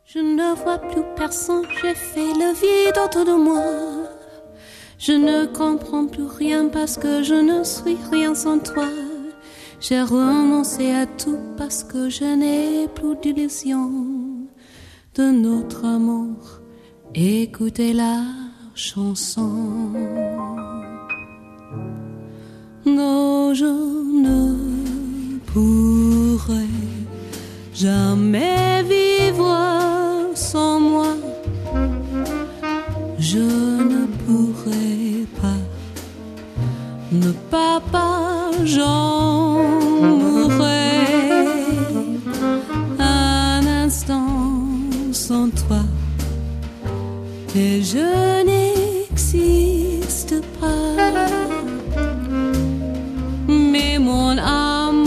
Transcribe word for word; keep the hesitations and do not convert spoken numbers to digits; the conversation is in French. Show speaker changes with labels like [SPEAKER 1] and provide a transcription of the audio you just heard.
[SPEAKER 1] Je ne vois plus personne, j'ai fait le vide autour de moi. Je ne comprends plus rien parce que je ne suis rien sans toi. J'ai renoncé à tout parce que je n'ai plus d'illusion de notre amour. Écoutez la chanson. Non, je ne pourrai jamais vivre sans moi. Je ne pourrai pas ne pas pas j'en